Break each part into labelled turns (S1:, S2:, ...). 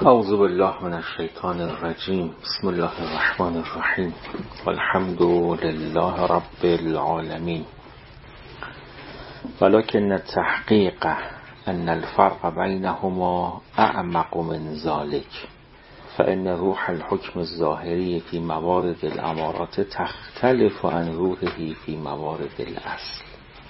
S1: اعوذ بالله من الشیطان الرجیم. بسم الله الرحمن الرحیم. والحمد لله رب العالمین. ولكن التحقیق ان الفرق بینهما اعمق من ذلك، فإن روح الحكم الظاهری في موارد الامارات تختلف عن روحه في موارد الاصل.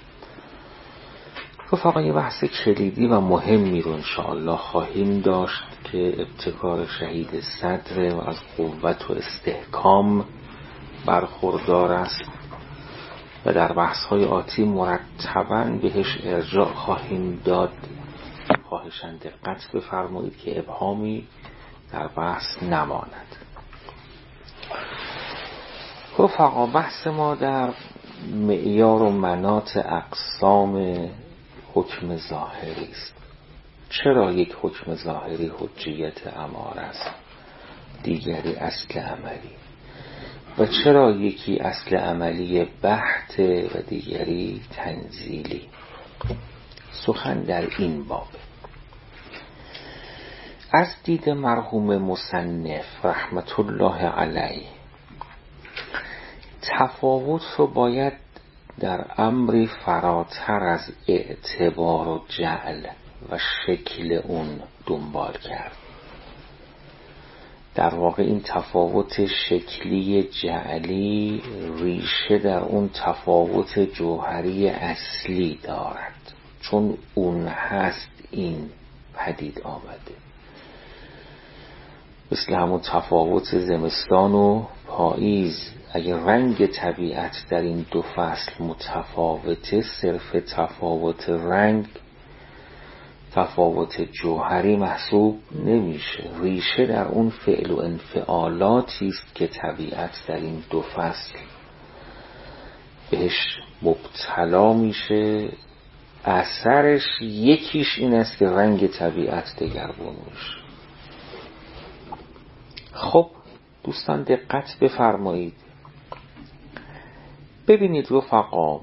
S1: رفقا یه بحث کلیدی و مهمی رو انشاءالله خواهیم داشت که ابتکار شهید صدر و از قوت و استحکام برخوردار است و در بحث‌های آتی مرتباً بهش ارجاع خواهیم داد. خواهشاً دقت بفرمایید که ابهامی در بحث نماند. رفقا بحث ما در معیار و مناط اقسام حکم ظاهری است. چرا یک حکم ظاهری حجیت اماره است، دیگری اصل عملی، و چرا یکی اصل عملی بحت و دیگری تنزیلی؟ سخن در این باب. از دید مرحوم مصنف رحمت الله علیه تفاوت رو باید در امری فراتر از اعتبار و جعل و شکل اون دنبال کرد. در واقع این تفاوت شکلی جعلی ریشه در اون تفاوت جوهری اصلی دارد، چون اون هست این پدید آمده. مثل همون تفاوت زمستان و پاییز، اگر رنگ طبیعت در این دو فصل متفاوته، صرف تفاوت رنگ تفاوت جوهری محسوب نمیشه. ریشه در اون فعل و انفعالاتی است که طبیعت در این دو فصل بهش مبتلا میشه. اثرش یکیش این است که رنگ طبیعت دگرگون میشه. خب دوستان دقت بفرمایید، ببینید رفقا،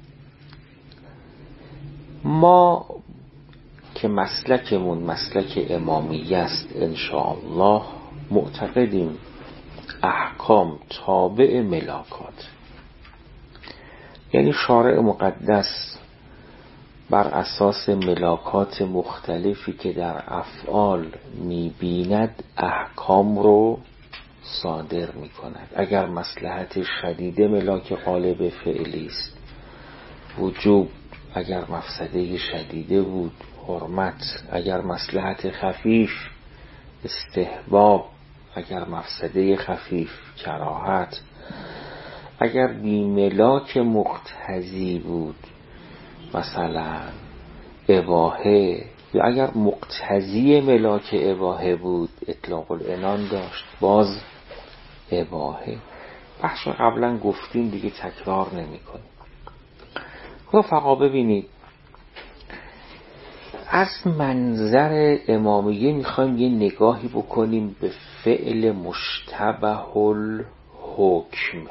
S1: ما که مسلکمون مسلک امامیه است انشاءالله معتقدیم احکام تابع ملاکات، یعنی شارع مقدس بر اساس ملاکات مختلفی که در افعال می‌بیند احکام رو صادر می‌کند. اگر مصلحت شدیده ملاک غالب فعلی است وجوب، اگر مفسده شدیده بود حرمت، اگر مصلحت خفیف استحباب، اگر مفسده خفیف کراهت، اگر بی ملاک مقتضی بود مثلا اباحه، یا اگر مقتضی ملاک اباحه بود اطلاق العنان داشت باز اباحه. بحث قبلا گفتیم دیگه تکرار نمی کنیم. رفقا ببینید، از منظر امامیه میخوایم یه نگاهی بکنیم به فعل مشتبه الحکم.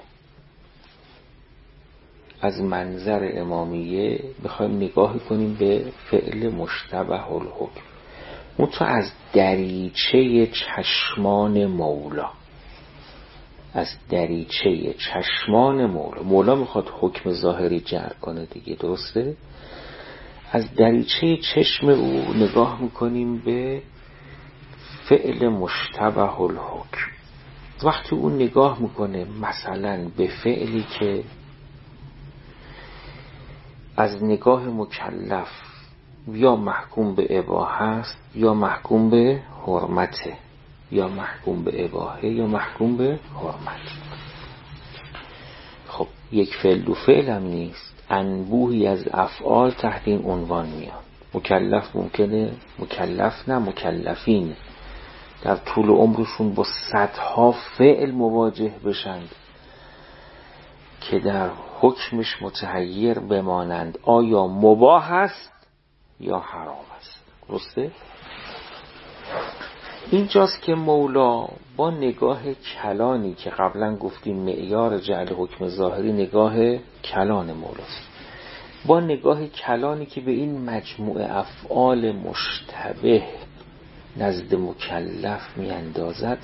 S1: از منظر امامیه میخوایم نگاهی کنیم به فعل مشتبه الحکم، منتها از دریچه چشمان مولا. از دریچه چشمان مولا میخواد حکم ظاهری جر کنه دیگه، درسته؟ از دریچه چشم او نگاه میکنیم به فعل مشتبه الحکم. وقتی اون نگاه میکنه مثلا به فعلی که از نگاه مکلف یا محکوم به اباحه است یا محکوم به حرمته، یا محکوم به اباحه یا محکوم به حرمت. خب یک فعل دو فعل هم نیست، انبوهی از افعال تحت این عنوان میاد. مکلف ممکنه، مکلف نه، مکلفین در طول عمرشون با صدها فعل مواجه بشند که در حکمش متحیر بمانند آیا مباح است یا حرام است. درسته؟ اینجاست که مولا با نگاه کلانی که قبلا گفتیم معیار جعل حکم ظاهری نگاه کلان مولاست، با نگاه کلانی که به این مجموعه افعال مشتبه نزد مکلف میاندازد،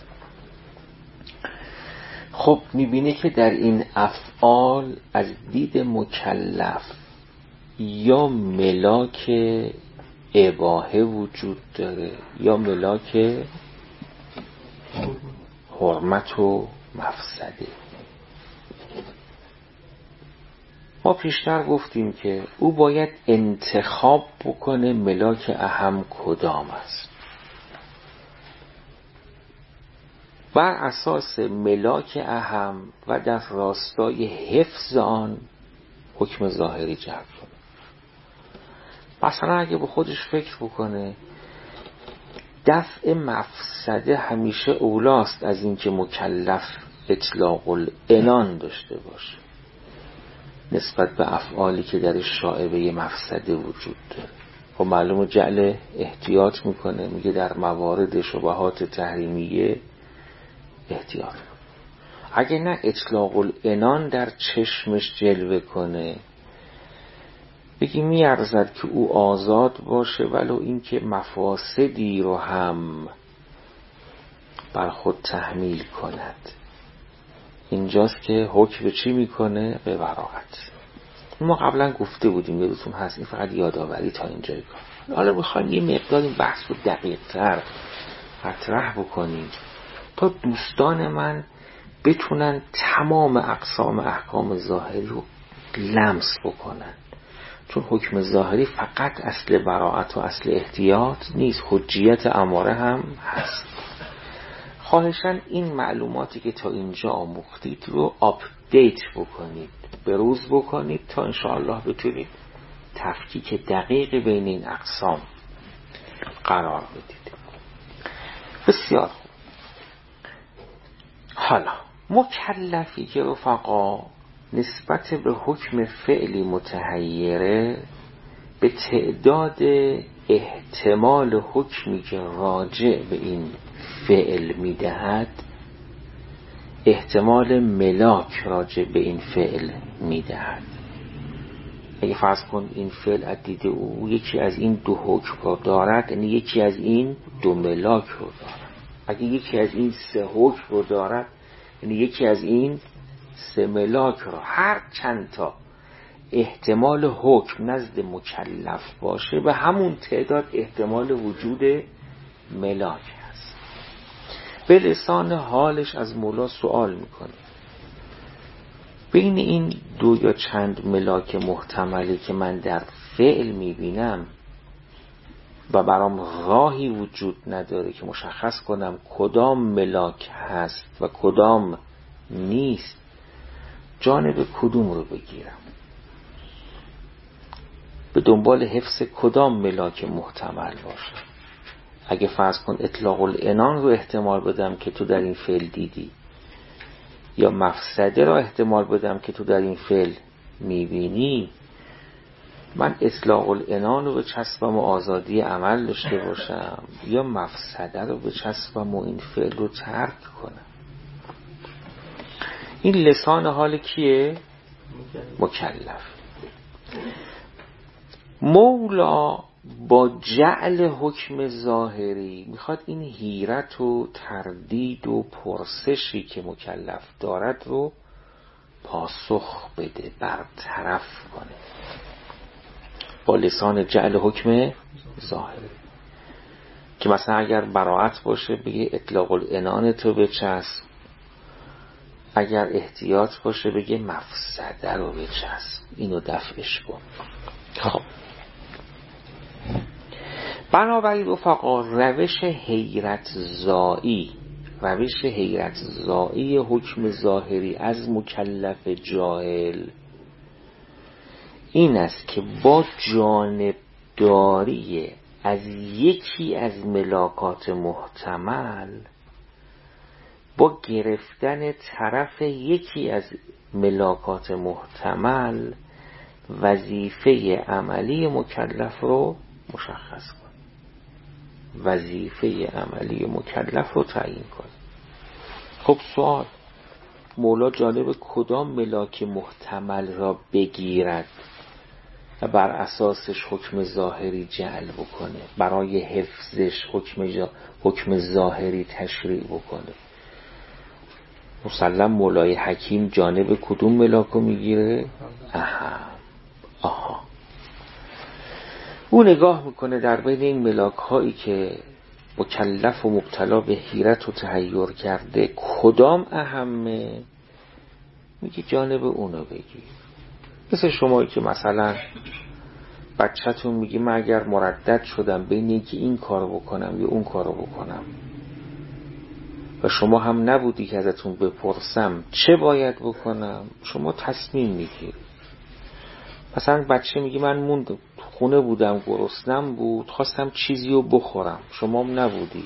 S1: خب میبینه که در این افعال از دید مکلف یا ملاک اباحه وجود داره یا ملاک حرمت و مفسده. ما پیشتر گفتیم که او باید انتخاب بکنه ملاک اهم کدام است، بر اساس ملاک اهم و در راستای حفظ آن حکم ظاهری جلب کنه. مثلا اگه به خودش فکر بکنه دفع مفسده همیشه اولاست از اینکه مکلف اطلاق العنان داشته باشه نسبت به افعالی که در شائبه مفسده وجود داره. خب معلومه جعل احتیاط میکنه، میگه در موارد شبهات تحریمیه احتیاط. اگه نه اطلاق العنان در چشمش جلوه کنه، بگی میارزد که او آزاد باشه ولو اینکه مفاسدی رو هم بر خود تحمیل کند. اینجاست که حکم به چی میکنه؟ به براءت. ما قبلا گفته بودیم، یادتون هست، این فقط یادآوری تا اینجای کار. حالا میخوایم یه مقدار این بحث رو دقیق تر مطرح بکنیم تا دوستان من بتونن تمام اقسام احکام ظاهری رو لمس بکنن، چون حکم ظاهری فقط اصل براءت و اصل احتیاط نیست، حجیت اماره هم هست. خواهشاً این معلوماتی که تا اینجا آموختید رو آپدیت بکنید، بروز بکنید تا انشاءالله بتونید تفکیک دقیق بین این اقسام قرار بدید. بسیار خوب. حالا مکلفی که رفقا نسبت به حکم فعلی متحیره به تعداد احتمال حکمی که راجع به این فعل میدهد احتمال ملاک راجع به این فعل میدهد. اگه فرض کن این فعل از دید او یکی از این دو حکم رو دارد، یعنی یکی از این دو ملاک رو دارد. اگه یکی از این سه حکم رو دارد، یعنی یکی از این سه ملاک رو. هر چند تا احتمال حکم نزد مکلف باشه به همون تعداد احتمال وجود ملاک هست. به لسان حالش از مولا سوال میکنه بین این دو یا چند ملاک محتملی که من در فعل میبینم و برام راهی وجود نداره که مشخص کنم کدام ملاک هست و کدام نیست، جانب کدوم رو بگیرم؟ به دنبال حفظ کدام ملاک محتمل باشه؟ اگه فرض کن اطلاق العنان رو احتمال بدم که تو در این فعل دیدی، یا مفسده رو احتمال بدم که تو در این فعل میبینی، من اطلاق العنان رو به چسبم و آزادی عمل داشته باشم یا مفسده رو به چسبم و این فعل رو ترک کنم؟ این لسان حال کیه؟ مکلف. مولا با جعل حکم ظاهری میخواد این حیرت و تردید و پرسشی که مکلف دارد رو پاسخ بده، برطرف کنه با لسان جعل حکم ظاهری. که مثلا اگر براءت باشه بگه اطلاق العنان تو بچسب، اگر احتیاط باشه بگه مفسده رو بچسب، اینو دفعش کن. خب بنابراین رفقا روش حیرت زایی حکم ظاهری از مکلف جاهل این است که با جانبداری از یکی از ملاکات محتمل، با گرفتن طرف یکی از ملاکات محتمل، وظیفه عملی مکلف رو مشخص کن، وظیفه عملی مکلف رو تعیین کن. خب سوال، مولا جانب کدام ملاک محتمل را بگیرد؟ و بر اساسش حکم ظاهری جعل بکنه، برای حفظش حکم ظاهری تشریع بکنه. مسلم مولای حکیم جانب کدوم ملاکو میگیره؟ آها او نگاه میکنه در بین این ملاک هایی که مکلف و مبتلا به حیرت و تحیر کرده کدام اهمه، میگه جانب اونو بگیر. مثل شما که مثلا بچه‌تون میگی من اگر مردد شدم بین اینکه این کارو بکنم یا اون کارو بکنم و شما هم نبودی که ازتون بپرسم چه باید بکنم، شما تصمیم میگیری. مثلا بچه میگه من خونه بودم گرسنم بود خواستم چیزی رو بخورم، شما هم نبودی،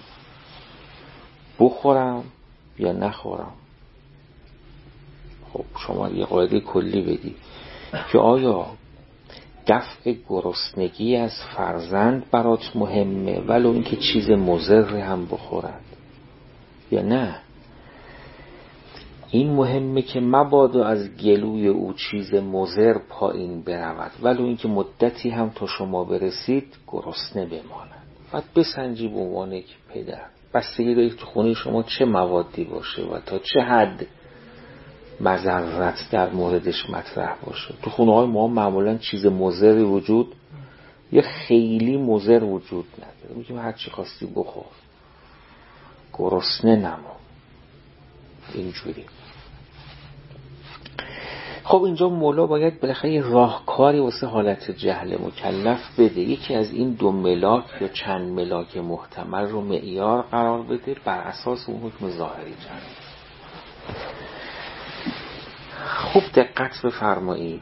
S1: بخورم یا نخورم؟ خب شما یه قاعده کلی بدی که آیا دفع گرسنگی از فرزند برات مهمه ولو اینکه چیز مضر هم بخورد، یا نه این مهمه که مبادا از گلوی او چیز مضر پایین برود ولو اینکه مدتی هم تا شما برسید گرسنه بماند. باید بسنجی به عنوان یک پدر بستگی دارید تو خونه شما چه موادی باشه و تا چه حد مضرت در موردش مطرح باشه. تو خونه های ما معمولا چیز مضر وجود یا خیلی مضر وجود نداره، میگیم هر چی خواستی بخور، گرسنه نمون، اینجوری. خب اینجا مولا باید بالاخره راهکاری واسه حالت جهل مکلف بده، یکی از این دو ملاک یا چند ملاک محتمل رو معیار قرار بده، بر اساس اون حکم ظاهری جهل. خوب دقت بفرمایید،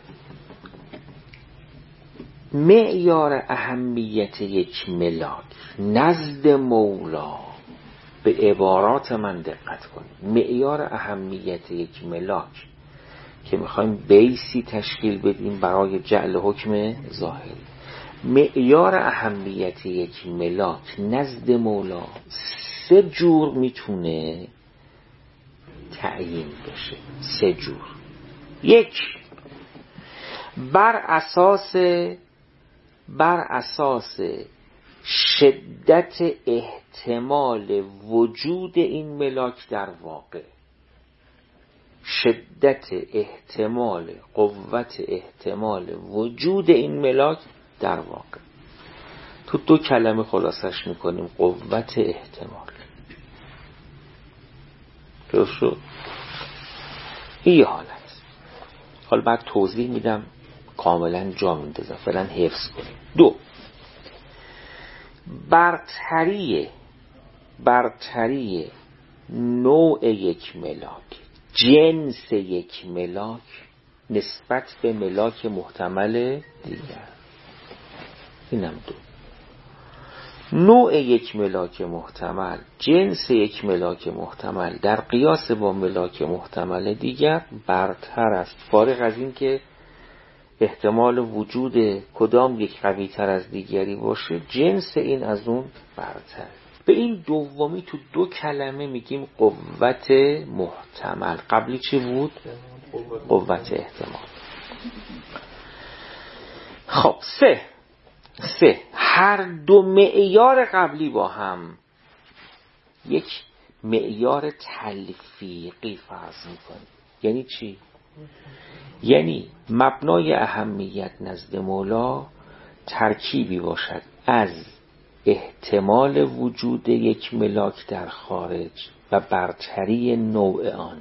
S1: معیار اهمیت یک ملاک نزد مولا، به عبارات من دقت کنید، معیار اهمیت یک ملاک که میخوایم بیسی تشکیل بدیم برای جعل حکم ظاهری، معیار اهمیت یک ملاک نزد مولا 3 جور میتونه تعیین بشه. 3 جور. 1 بر اساس شدت احتمال وجود این ملاک در واقع، شدت احتمال، قوت احتمال وجود این ملاک در واقع. تو 2 کلمه خلاصش میکنیم، قوت احتمال. درست شد؟ این یه حالت. حالا بعد توضیح میدم کاملا جا میندازم، فعلا حفظ کنیم. 2 برتری نوع یک ملاک، جنس یک ملاک نسبت به ملاک محتمل دیگر. اینم 2. نوع یک ملاک محتمل، جنس یک ملاک محتمل در قیاس با ملاک محتمل دیگر برتر است، فارغ از این که احتمال وجود کدام یک قوی تر از دیگری باشه، جنس این از اون برتر. به این دومی تو 2 کلمه میگیم قوت محتمل. قبلی چی بود؟ قوت احتمال. خب 3 هر 2 معیار قبلی با هم یک معیار تلفیقی فرض میکنیم. یعنی چی؟ یعنی مبنای اهمیت نزد مولا ترکیبی باشد از احتمال وجود یک ملاک در خارج و برتری نوع آن.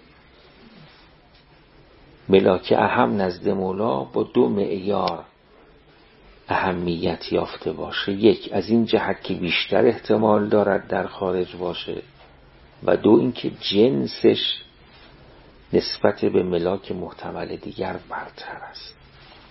S1: ملاک اهم نزد مولا با 2 معیار اهمیت یافته باشه، 1 از این جهت که بیشتر احتمال دارد در خارج باشه و 2 اینکه جنسش نسبت به ملاک محتمل دیگر برتر است.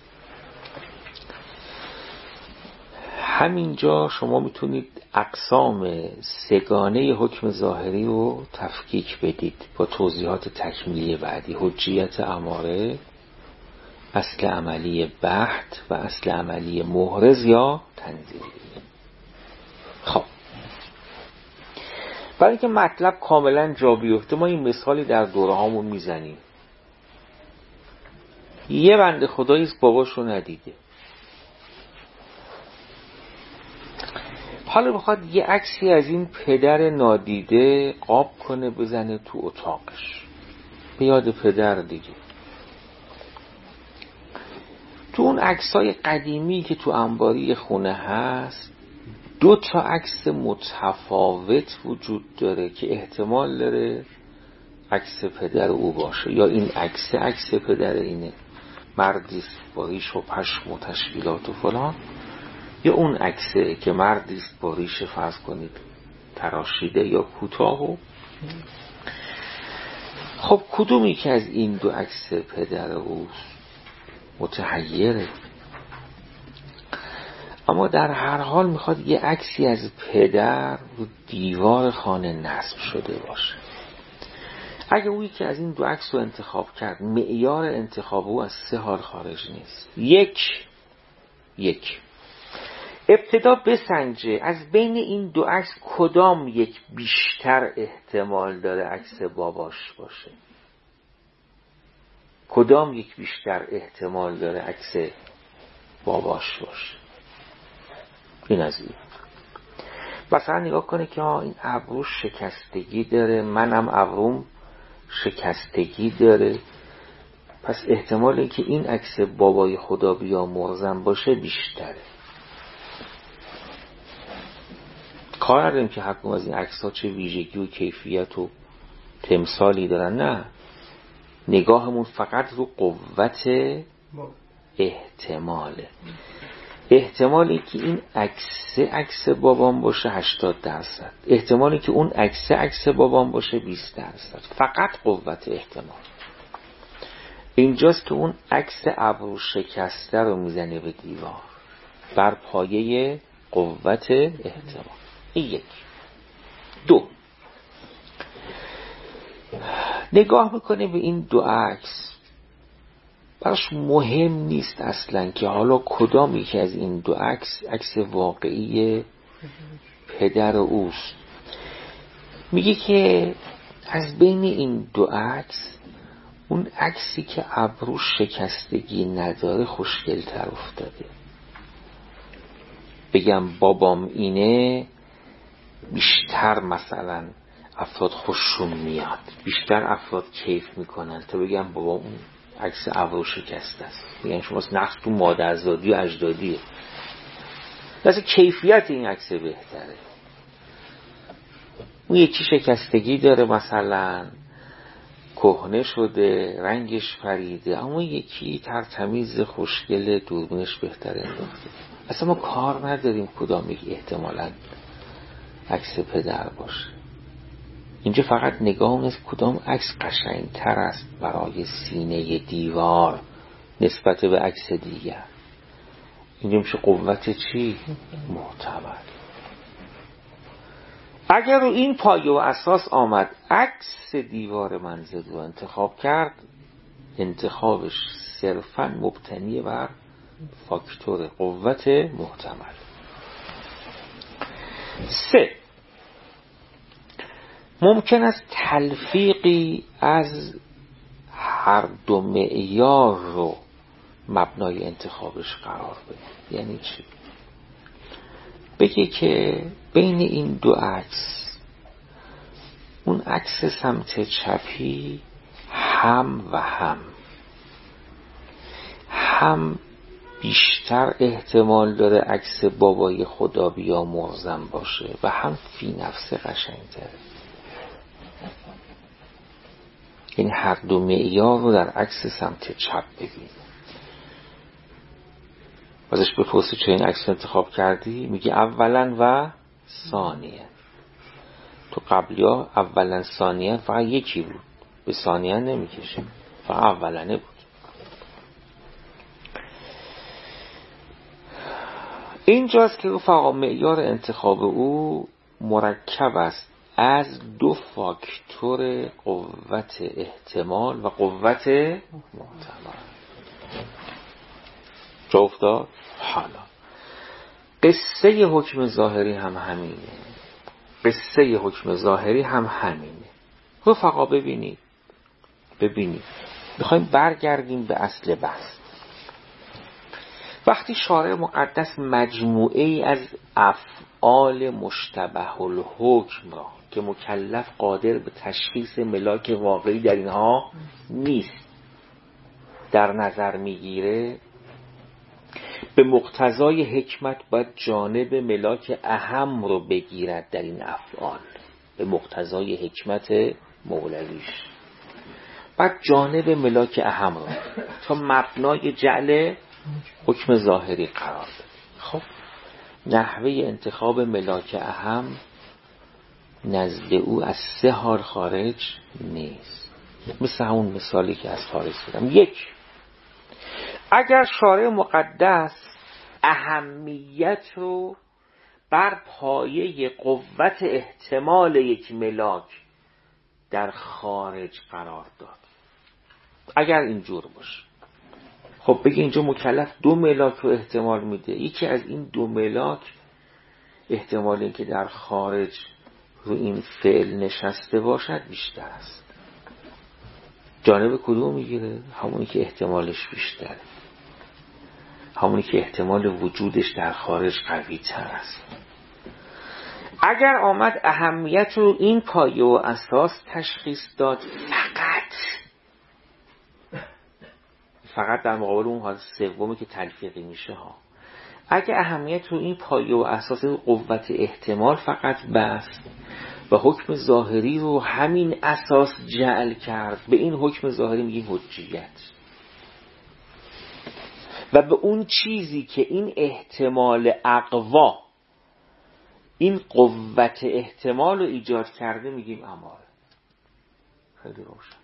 S1: همینجا شما میتونید اقسام 3گانه حکم ظاهری رو تفکیک بدید با توضیحات تکمیلی بعدی: حجیت اماره، اصل عملی بحت و اصل عملی محرز یا تنزیلی. خب برای اینکه مطلب کاملا جا بیفته ما این مثالی در دوره هامون میزنیم. یه بنده خدایی باباشو ندیده، حالا بخواد یه عکسی از این پدر نادیده قاب کنه بزنه تو اتاقش، به یاد پدر دیگه. تو اون عکسای قدیمی که تو انباری خونه هست 2 عکس متفاوت وجود داره که احتمال داره عکس پدر او باشه. یا این عکس پدر اینه، مردیست با ریش و پشم و تشکیلات و فلان، یا اون عکسه که مردیست با ریش فرض کنید تراشیده یا کوتاه. و خب کدومی که از این 2 عکس پدر اوست متحیره. اما در هر حال میخواد یه عکسی از پدر رو دیوار خانه نصب شده باشه. اگه اویی که از این 2 عکس رو انتخاب کرد، معیار انتخاب او از 3 حال خارج نیست. یک ابتدا بسنجه از بین این 2 عکس کدام یک بیشتر احتمال داره عکس باباش باشه، کدام یک بیشتر احتمال داره عکس باباش باشه. این از این. مثلا نگاه کنه که این ابروش شکستگی داره، منم ابروم شکستگی داره، پس احتمال اینکه این عکس بابای خدا بیامرزم باشه بیشتره. کار نداریم که حکم از این عکس‌ها چه ویژگی و کیفیت و تمثالی دارن، نه، نگاهمون فقط رو قوت احتماله. احتمالی که این عکس بابام باشه 80%، احتمالی که اون عکس بابام باشه 20%. فقط قوت احتمال. اینجاست که اون عکس ابرو شکسته رو میزنه به دیوار بر پایه قوت احتمال. این 1. 2 نگاه میکنه به این 2 عکس، براش مهم نیست اصلا که حالا کدام یکی از این 2 عکس واقعی پدر اوست. میگه که از بین این 2 عکس اون عکسی که ابروش شکستگی نداره خوشگل‌تر افتاده. بگم بابام اینه بیشتر مثلا افراد خوششون میاد، بیشتر افراد کیف میکنن تا بگم بابا اون عکس ابرو شکسته است. میگن شما نقص تو مادرزادی و اجدادیه، واسه کیفیت این عکس بهتره. اون یکی شکستگی داره، مثلا کهنه شده، رنگش پریده، اما یکی ترتمیز خوشگل، دوربینش بهتره انداخته. اصلا ما کار نداریم کدام یک احتمالاً عکس پدر باشه. اینجا فقط نگاه از کدام عکس قشنگتر است برای سینه دیوار نسبت به عکس دیگر. اینجا میشه قوت چی؟ معتبر. اگر رو این پایه و اساس آمد عکس دیوار منزل رو انتخاب کرد، انتخابش صرفاً مبتنی بر فاکتور قوت محتمل. 3 ممکن است تلفیقی از هر 2 معیار رو مبنای انتخابش قرار بده. یعنی چی؟ بگه که بین این 2 عکس، اون عکس سمت چپی هم بیشتر احتمال داره عکس بابای خدا بیامرزم باشه و هم فی نفس قشنگ‌تره. یعنی هر 2 معیار رو در عکس سمت چپ ببین. ازش بپرسی چه این عکس انتخاب کردی؟ میگه اولا و ثانیه. تو قبلیا اولا ثانیه فقط یکی بود، به ثانیه نمیکشه، فقط اولانه بود. اینجاست که رفقا معیار انتخاب او مرکب است از 2 فاکتور قوت احتمال و قوت محتمل. جا افتاد؟ حالا قصه حکم ظاهری هم همینه. رفقا ببینید میخوایم برگردیم به اصل بحث. وقتی شارع مقدس مجموعه ای از افعال مشتبه الحکم را که مکلف قادر به تشخیص ملاک واقعی در اینها نیست در نظر میگیره، به مقتضای حکمت باید جانب ملاک اهم رو بگیرد در این افعال. به مقتضای حکمت مولویش باید جانب ملاک اهم رو تا مبنای جعل حکم ظاهری قرار بده. خب نحوه انتخاب ملاک اهم نزد او از 3 حال خارج نیست، مثل همون مثالی که از خارج زدم. 1. اگر شارع مقدس اهمیت رو بر پایه قوت احتمال یک ملاک در خارج قرار داد، اگر اینجور باشه، خب بگی اینجا مکلف 2 ملاک رو احتمال میده، یکی از این 2 ملاک احتمال این که در خارج رو این فعل نشسته باشد بیشتر است. جانب کدوم میگیره؟ همونی که احتمالش بیشتره، همونی که احتمال وجودش در خارج قوی تر است. اگر آمد اهمیت رو این پایه و اساس تشخیص داد، فقط در مقابل اون حالت سومی که تلفیقی میشه ها، اگر اهمیت رو این پایه و اساس قوت احتمال فقط بست و حکم ظاهری رو همین اساس جعل کرد، به این حکم ظاهری میگیم حجیت. و به اون چیزی که این احتمال اقوا، این قوت احتمال رو ایجاد کرده میگیم اماره. خیلی روشن.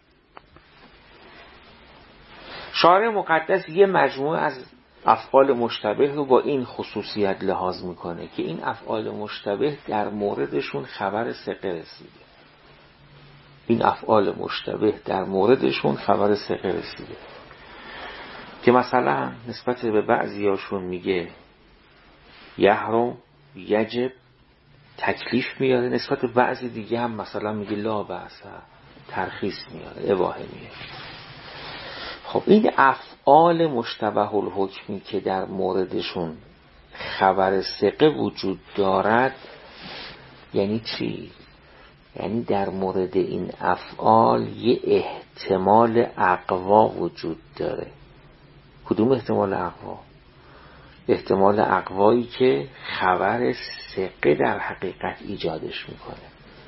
S1: شارع مقدس یه مجموعه از افعال مشتبه رو با این خصوصیت لحاظ میکنه که این افعال مشتبه در موردشون خبر ثقه رسیده. این افعال مشتبه در موردشون خبر ثقه رسیده که مثلا نسبت به بعضیاشون میگه یحرم، یجب، تکلیف میاره، نسبت به بعضی دیگه هم مثلا میگه لا بأس، ترخیص میاره، اباحه میاره. خب این افعال مشتبه الحکمی که در موردشون خبر ثقه وجود دارد یعنی چی؟ یعنی در مورد این افعال یه احتمال اقوا وجود داره. کدوم احتمال اقوا؟ احتمال اقوایی که خبر ثقه در حقیقت ایجادش میکنه.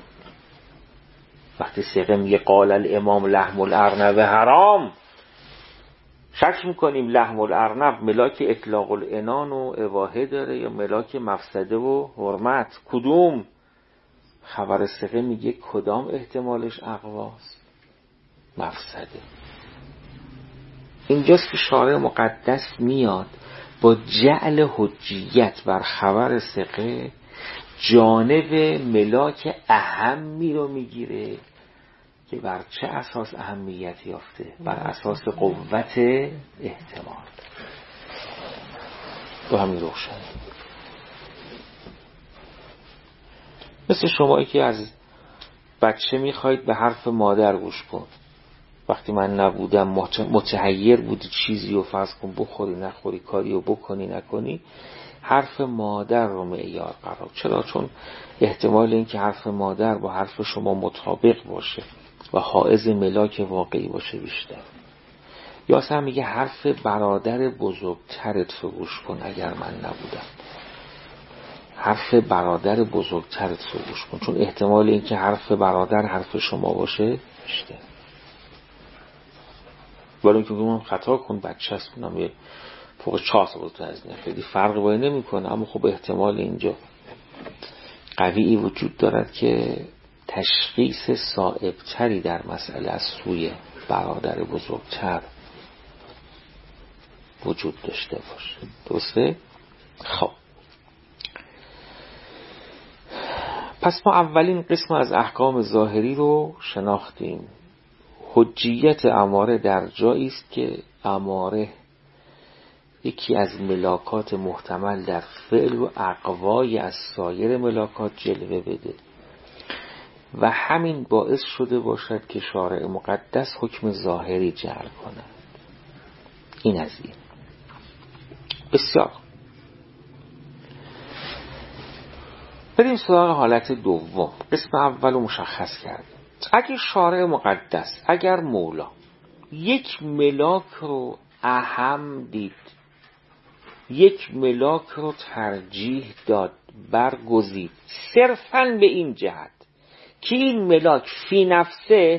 S1: وقتی ثقه میگه قال الامام لحم الارنب حرام، شک میکنیم لحم الارنب ملاک اطلاق العنان و اباحه داره یا ملاک مفسده و حرمت؟ کدوم؟ خبر ثقه میگه کدام احتمالش اقواست؟ مفسده. اینجاست که شارع مقدس میاد با جعل حجیت بر خبر ثقه جانب ملاک اهمی رو میگیره که بر چه اساس اهمیت یافته؟ بر اساس قوت احتمال. و همین روشن. مثل شمایی که از بچه میخواید به حرف مادر گوش کن، وقتی من نبودم متحیر بودی چیزی رو فرض کن بخوری نخوری، کاری رو بکنی نکنی، حرف مادر رو معیار قرار. چرا؟ چون احتمال این که حرف مادر با حرف شما مطابق باشه و حائز ملاک واقعی باشه بیشتر. یا اصلا میگه حرف برادر بزرگترت رو گوش کن اگر من نبودم، حرف برادر بزرگترت رو گوش کن، چون احتمال این که حرف برادر حرف شما باشه بیشتر. ولی اینکه من خطا کن بچه هست کنم یه فوق 4 سال تو از نه خیلی فرق باید نمی کنه، اما خب احتمال اینجا قوی وجود دارد که تشخیص صائبتری در مسئله از سوی برادر بزرگتر وجود داشته باشه. درسته؟ خب پس ما اولین قسم از احکام ظاهری رو شناختیم. حجیت اماره در جایی است که اماره یکی از ملاکات محتمل در فعل و اقوای از سایر ملاکات جلوه بده و همین باعث شده باشد که شارع مقدس حکم ظاهری جعل کند. این از این. بسیار. بریم سراغ حالت دوم. قسم اول رو مشخص کردیم. اگه شارع مقدس، اگر مولا یک ملاک رو اهم دید، یک ملاک رو ترجیح داد، برگزید صرفاً به این جهت که این ملاک فی نفسه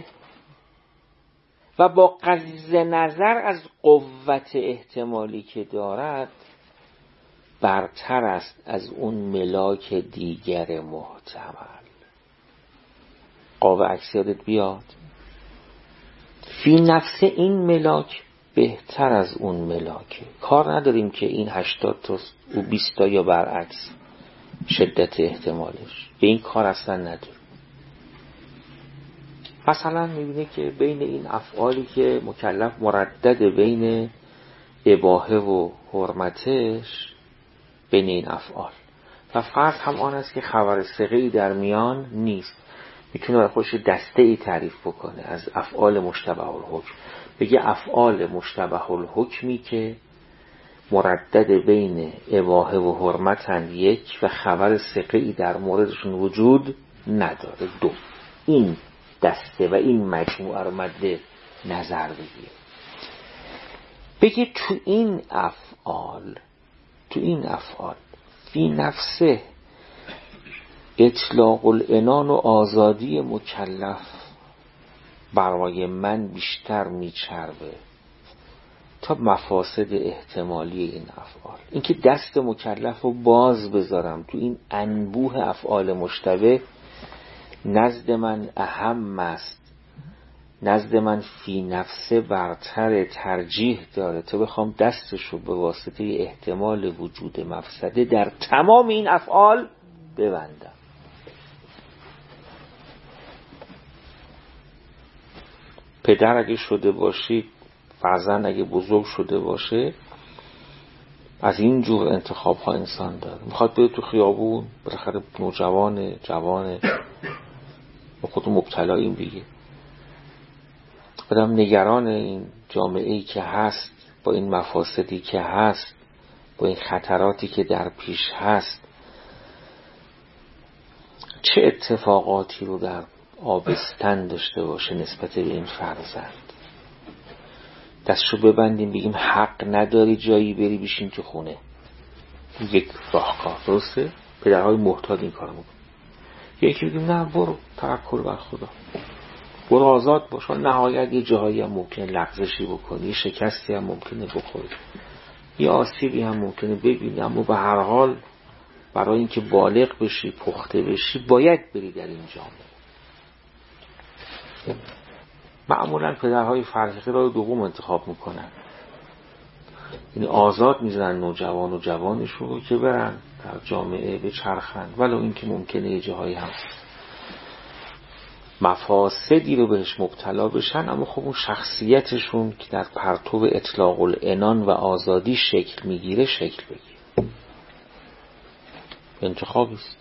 S1: و با غض نظر از قوت احتمالی که دارد برتر است از اون ملاک دیگر محتمل. قاوه عکس یادت بیاد، فی نفس این ملاک بهتر از اون ملاکه. کار نداریم که این 80 تا و 20 تا یا برعکس شدت احتمالش، به این کار اصلا نداریم. مثلا میبینه که بین این افعالی که مکلف مردد بین اباحه و حرمتش، بین این افعال و فرض هم آن است که خبر ثقه‌ای در میان نیست، میتونه برای خودش دسته ای تعریف بکنه از افعال مشتبه الحکم، بگه افعال مشتبه الحکمی که مردد بین اباحه و حرمتن یک و خبر ثقه‌ای در موردشون وجود نداره دو. این دسته و این مجموعه رو مد نظر بگیر، بگه تو این افعال فی نفسه اطلاق العنان و آزادی مکلف برای من بیشتر میچربه تا مفاسد احتمالی این افعال. اینکه دست مکلف رو باز بذارم تو این انبوه افعال مشتبه نزد من اهم است، نزد من فی نفسه برتر، ترجیح داره تا بخوام دستشو به واسطه احتمال وجود مفسده در تمام این افعال ببندم. پدر اگه شده باشید، فرزند اگه بزرگ شده باشه، از این جور انتخاب ها انسان داره. میخواد بره تو خیابون، بالاخره جوانه با خودمون مبتلاییم دیگه، آدم نگران این جامعه‌ای که هست، با این مفاسدی که هست، با این خطراتی که در پیش هست، چه اتفاقاتی رو در آبستن داشته باشه نسبت به این فرزند. دستشو ببندیم بگیم حق نداری جایی بری بشین تو خونه، یک راهکار. درسته؟ پدرهای محتاط این کارو میکنن. یکی بگیم نه برو توکل بر خدا، برو آزاد باش، نهایت یه جایی هم ممکنه لغزشی بکنی، یه شکستی هم ممکنه بخوری، یه آسیبی هم ممکنه ببینی، اما به هر حال برای اینکه بالغ بشی، پخته بشی، باید بری در این جامعه. معمولا پدرهای فرهیخته راه دوم انتخاب میکنن، یعنی آزاد میزنن نوجوان و جوانشون رو که برن در جامعه بچرخن، ولو اینکه ممکنه یه جاهایی هم مفاسدی رو بهش مبتلا بشن، اما خب اون شخصیتشون که در پرتو اطلاق العنان و آزادی شکل میگیره شکل بگیره. انتخابی است.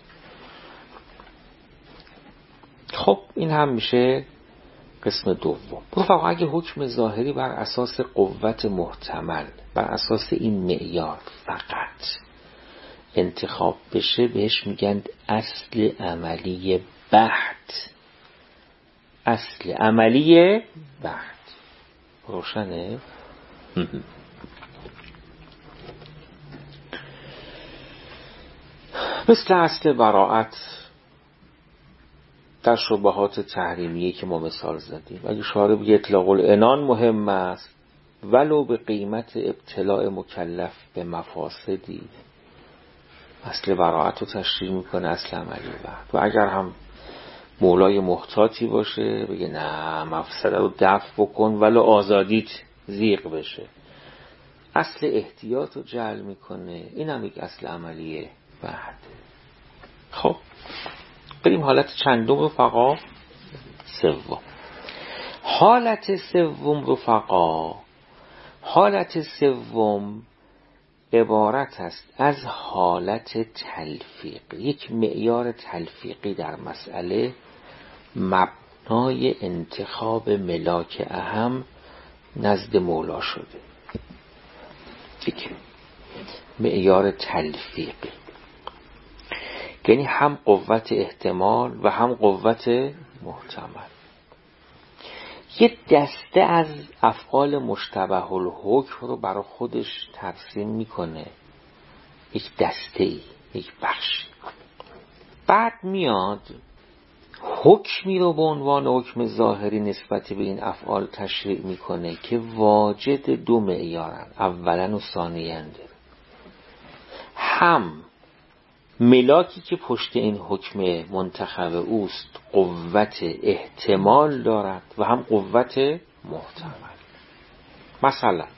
S1: خب این هم میشه قسم دوم. رفقا اگه حکم ظاهری بر اساس قوت محتمل، بر اساس این معیار فقط انتخاب بشه، بهش میگن اصل عملی بحت. اصل عملی بحت. روشنه؟ مثل اصل براءت در شبهات تحریمیه که ما مثال زدیم. اگه شارع بگه اطلاق العنان مهم است ولو به قیمت ابتلاع مکلف به مفاسدی، اصل براءت رو تشریح میکنه اصل عملی بحت. و اگر هم مولای محتاطی باشه بگه نه مفسده رو دفع بکن ولو آزادیت زیغ بشه، اصل احتیاط رو جعل میکنه. این هم یک اصل عملی بحت. خب بریم حالت چندم رفقا؟ سوم. حالت سوم رفقا، حالت سوم عبارت است از حالت تلفیق. یک معیار تلفیقی در مسئله مبنای انتخاب ملاک اهم نزد مولا شده. دیگه معیار تلفیقی، یعنی هم قوت احتمال و هم قوت محتمل. یه دسته از افعال مشتبه الحکم رو برای خودش ترسیم میکنه، یک دسته ای، یک بخش. بعد میاد حکمی رو به عنوان حکم ظاهری نسبت به این افعال تشریع میکنه که واجد دو معیارن، اولا و ثانیاً. هم ملاکی که پشت این حکم منتخب اوست قوت احتمال دارد و هم قوت محتمل. مثلا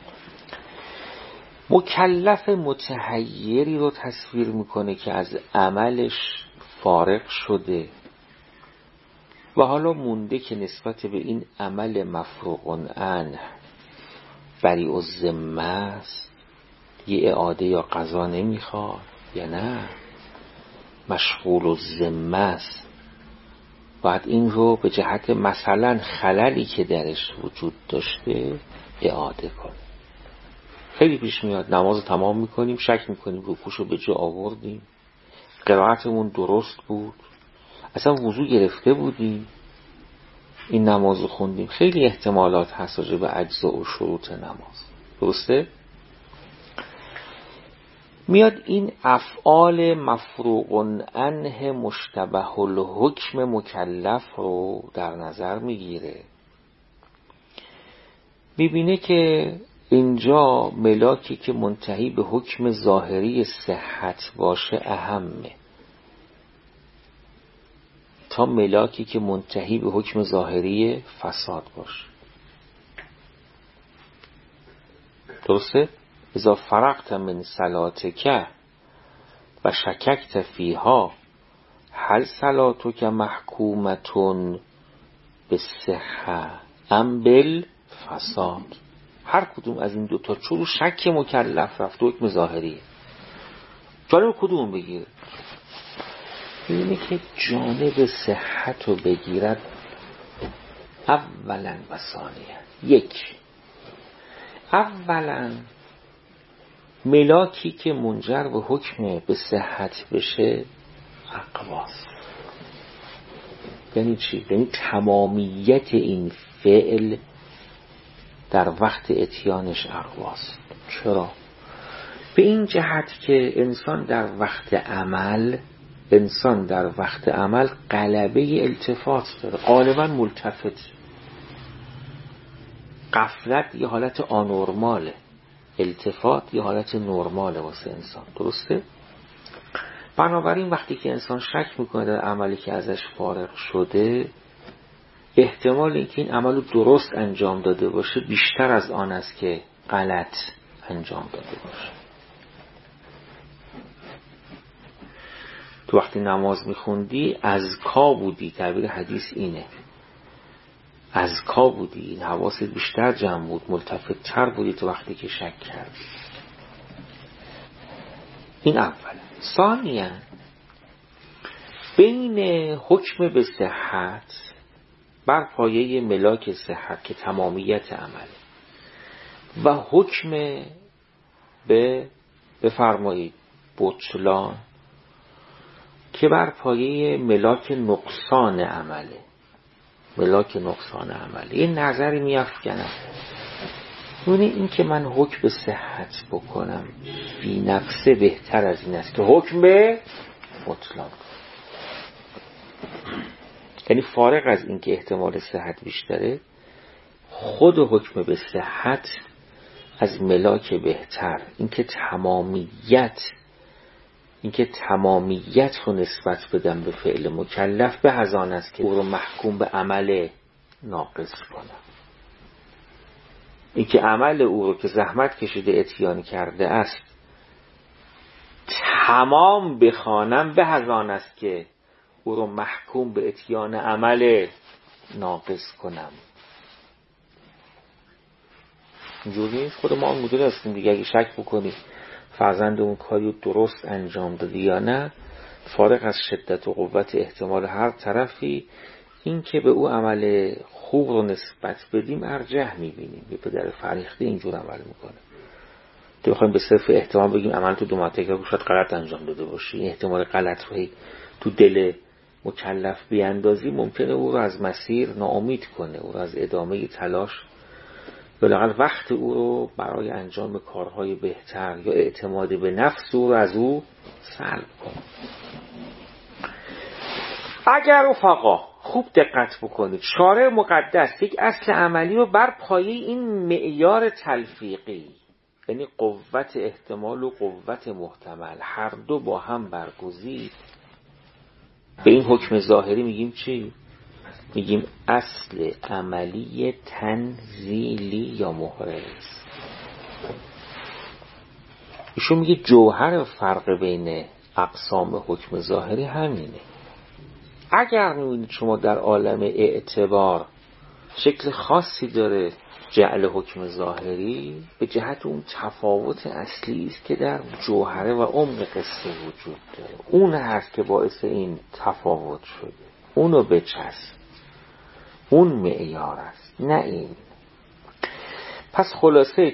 S1: مکلف متحیری رو تصویر میکنه که از عملش فارغ شده و حالا مونده که نسبت به این عمل مفروغ عنه بریء الذمه است، یه اعاده یا قضا نمیخواد یا نه مشغول الذمه است، باید این رو به جهت مثلا خللی که درش وجود داشته اعاده کنه. خیلی پیش میاد نماز تمام میکنیم، شک میکنیم رکوعشو به جا آوردیم، قرائتمون درست بود، اصلا وضو گرفته بودیم، این نماز رو خوندیم. خیلی احتمالات هست راجع به اجزا و شروط نماز، درسته؟ میاد این افعال مفروغ عنه مشتبه الحکم مکلف رو در نظر میگیره، میبینه که اینجا ملاکی که منتهی به حکم ظاهری صحت باشه اهمه تا ملاکی که منتهی به حکم ظاهری فساد باشه. درسته؟ اذا فرغت من صلاتک و شککت فیها هل صلاتک محکومتون بالصحة ام بالفساد. هر کدوم از این دوتا چون شک مکلف رفت حکم ظاهریه، جانب کدوم بگیره؟ اینه که جانب صحت رو بگیرد اولا و ثانیا. یک، اولا ملاکی که منجر به حکم به صحت بشه اقواست. یعنی چی؟ یعنی تمامیت این فعل در وقت اتیانش اقواست. چرا؟ به این جهت که انسان در وقت عمل غلبه التفات داره، غالبا ملتفت. غفلت یه حالت آنورماله، التفات یه حالت نرماله واسه انسان، درسته؟ بنابراین وقتی که انسان شک میکنه در عملی که ازش فارغ شده، احتمال اینکه این عمل رو درست انجام داده باشه بیشتر از آن است که غلط انجام داده باشه. تو وقتی نماز میخوندی ازکا بودی، تعبیر حدیث اینه، ازکا بودی، این حواست بیشتر جمع بود، ملتفت تر بودی تو وقتی که شک کردی. این اولا. ثانیا بین حکم به صحت بر پایه ملاک صحت که تمامیت عمل و حکم به بفرمایید بطلان که بر پایه ملاک نقصان عمله، ملاک نقصان عمله، این نظری میافکنم این که من حکم به صحت بکنم بی نفسه بهتر از این است که حکم به بطلان. یعنی فارغ از این که احتمال صحت بیشتره، خود حکم به صحت از ملاک بهتر، اینکه تمامیت رو نسبت بدم به فعل مکلف به از آن است که او رو محکوم به عمل ناقص کنم. اینکه عمل او رو که زحمت کشیده اتیان کرده است تمام بخوانم به از آن است که او رو محکوم به اتیان عمل ناقص کنم. اینجوری خود ما هم مدل هستیم دیگه. اگه شک بکنی فرزند اون کاری درست انجام داده یا نه، فارغ از شدت و قوت احتمال هر طرفی، این که به او عمل خوب رو نسبت بدیم ارجح میبینیم. یه پدر فریخته اینجور عمل میکنه، تو بخوایم به صرف احتمال بگیم عمل تو 2 مرتبه شاید غلط انجام داده باشی، این احتمال غلط رو تو دل مکلف بیاندازی ممکنه او رو از مسیر ناامید کنه، او رو از ادامه تلاش بلااقل وقت او رو برای انجام کارهای بهتر یا اعتماد به نفس او رو از او سلب کنه. اگر رفقا خوب دقت بکنید، شارع مقدس یک اصل عملی رو بر پایه این معیار تلفیقی، یعنی قوت احتمال و قوت محتمل، هر دو با هم برگزید، به این حکم ظاهری میگیم چی؟ میگیم اصل عملی تنزیلی یا محرز. ایشون میگه جوهر فرق بین اقسام حکم ظاهری همینه. اگر میبینید شما در عالم اعتبار شکل خاصی داره جعل حکم ظاهری، به جهت اون تفاوت اصلی است که در جوهره و عمق قصه وجود داره، اون هست که باعث این تفاوت شده، اونو بچسب، اون معیار است نه این. پس خلاصه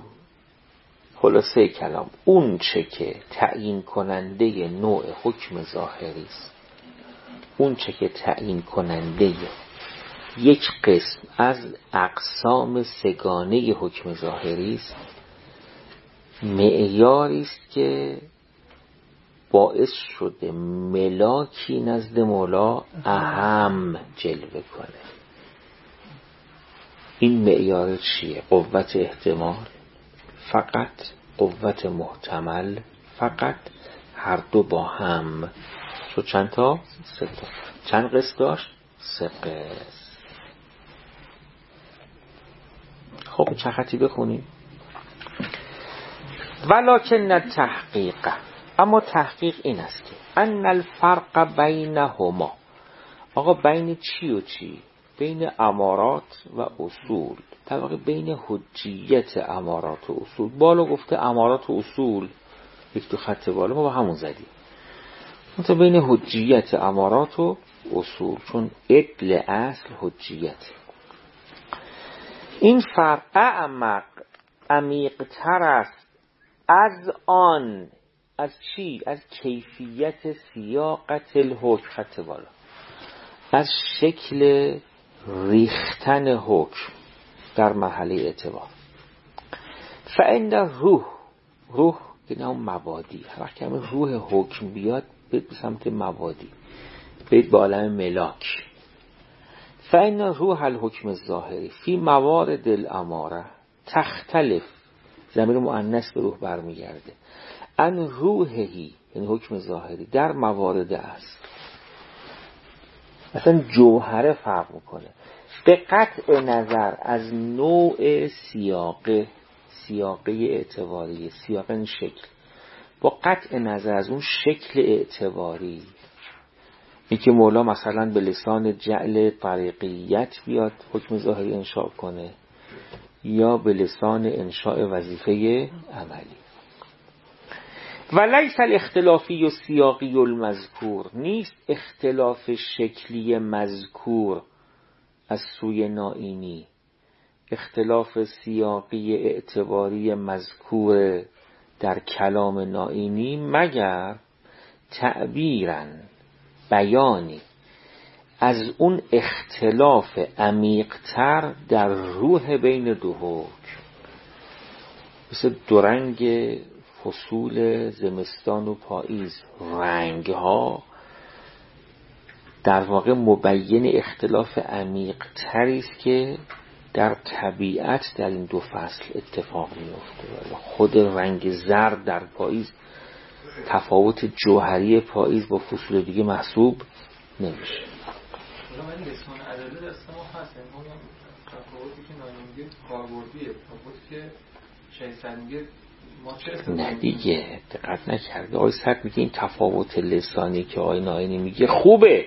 S1: کلام اون چه که تعیین کننده نوع حکم ظاهری است، اون چه که تعیین کننده یک قسم از اقسام سگانه حکم ظاهری است، معیاری است که باعث شده ملاکی نزد مولا اهم جلوه کنه. این معیار چیه؟ قوت احتمال فقط، قوت محتمل فقط، هر دو با هم. شد چند تا؟ 3 تا. چند قسم داشت؟ 3 قسم. خب چه خطی بخونیم؟ ولکن التحقیق، اما تحقیق این است که ان الفرق بینهما، آقا بین چی و چی؟ بین امارات و اصول، در واقع بین حجیت امارات و اصول. بالا گفته امارات و اصول، یک تو خط بالا ما با همون زدیم، مثلا بین حجیت امارات و اصول، چون ادل اصل حجیت. این فرق اعمق، عمیق‌تر است از آن، از چی؟ از کیفیت سیاقت الحکم، خط بالا، از شکل ریختن حکم در مرحله اعتبار. فإن روح که نام مبادی، وقتی که روح حکم بیاد برید به سمت مبادی، برید به عالم ملاک. فإن روح الحکم الظاهری فی موارد الاماره تختلف، ضمیر مؤنث به روح برمیگرده، ان روحهی یعنی حکم ظاهری در موارد است، مثلا جوهره فرق میکنه به قطع نظر از نوع سیاقه اعتباری، سیاق این شکل، با قطع نظر از اون شکل اعتباری. این که مولا مثلا به لسان جعل طریقیت بیاد حکم ظاهری انشاء کنه، یا به لسان انشاء وظیفه عملی. و لیس الاختلافی و سیاقی المذکور، نیست اختلاف شکلی مذکور از سوی نائینی، اختلاف سیاقی اعتباری مذکور در کلام نائینی، مگر تعبیراً بیانی از اون اختلاف عمیق‌تر در روح بین دو حکم، مثل دو رنگ فصول زمستان و پاییز، رنگ ها در واقع مبین اختلاف عمیق‌تری است که در طبیعت در این دو فصل اتفاق میفته. خود رنگ زرد در پاییز تفاوت جوهری پاییز با فصول دیگه محسوب نمیشه.
S2: من لسان عدده دست ما هست، یعنی تفاوتی که نایمیگه کاربردیه، تفاوتی که شایستر میگه ما چه استفاده؟
S1: نه دیگه دقت نکرده. آقای سرد میگه این تفاوت لسانی که آقای نایمی میگه خوبه،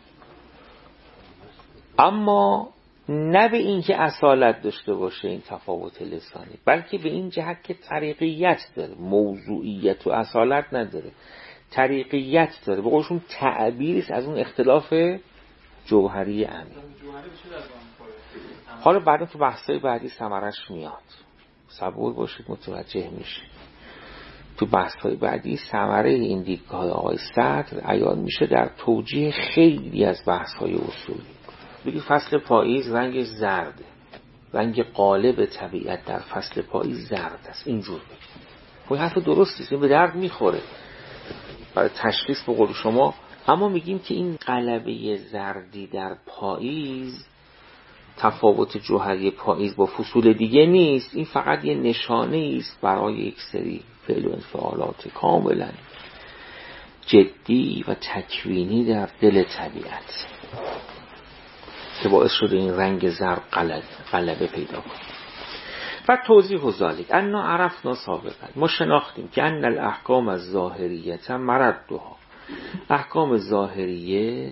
S1: اما نه به این که اصالت داشته باشه این تفاوت لسانی، بلکه به این جهت که طریقیت داره، موضوعیت و اصالت نداره، طریقیت داره، به قولشون تعبیریست از اون اختلاف جوهری عمیق. حالا بعدا تو بحثای بعدی ثمرش میاد. صبور باشید متوجه میشه. تو بحث‌های بعدی ثمره این دیدگاه آقای صدر عیان میشه در توجیه خیلی از بحث‌های اصولی. بگید فصل پاییز رنگ زرده، رنگ غالب طبیعت در فصل پاییز زرد است، اینجور بگید. خب حرف درستی است، این به درد میخوره برای تشخیص به قول شما. اما میگیم که این غلبه زردی در پاییز تفاوت جوهری پاییز با فصول دیگه نیست، این فقط یه نشانه است برای یک سری فعل و انفعالات کاملا جدی و تکوینی در دل طبیعت که باعث شده این رنگ زرد غلبه پیدا کنه. و توضیح ذالک انا عرفنا سابقا، ما شناختیم که ان الاحکام الظاهریه مردها، احکام ظاهریه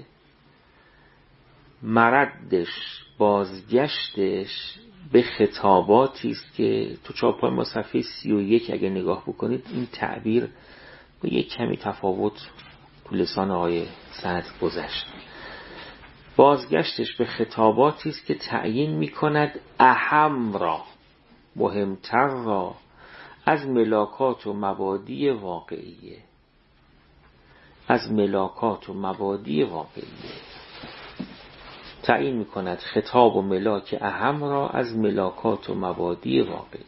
S1: مردش بازگشتش به خطاباتی است که تو چاپ‌های ما صفحه 31 اگه نگاه بکنید این تعبیر با یک کمی تفاوت تو لسان آقای سعد گذشت. بازگشتش به خطاباتی است که تعیین می‌کند اهم را، مهمتر را از ملاکات و مبادی واقعیه، از ملاکات و مبادی واقعیه تعیین می‌کند خطاب و ملاک اهم را از ملاکات و مبادی واقعی.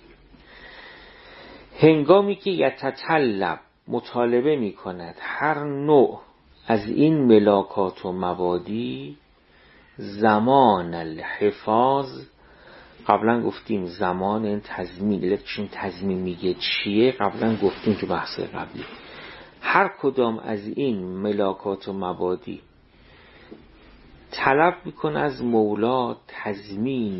S1: هنگامی که یتطلب مطالبه می‌کند هر نوع از این ملاکات و مبادی زمان الحفاظ، قبلا گفتیم زمان این تضمین، لکشون تضمین میگه چیه، قبلا گفتیم تو بحث قبلی. هر کدام از این ملاکات و مبادی طلب میکنه از مولا تضمین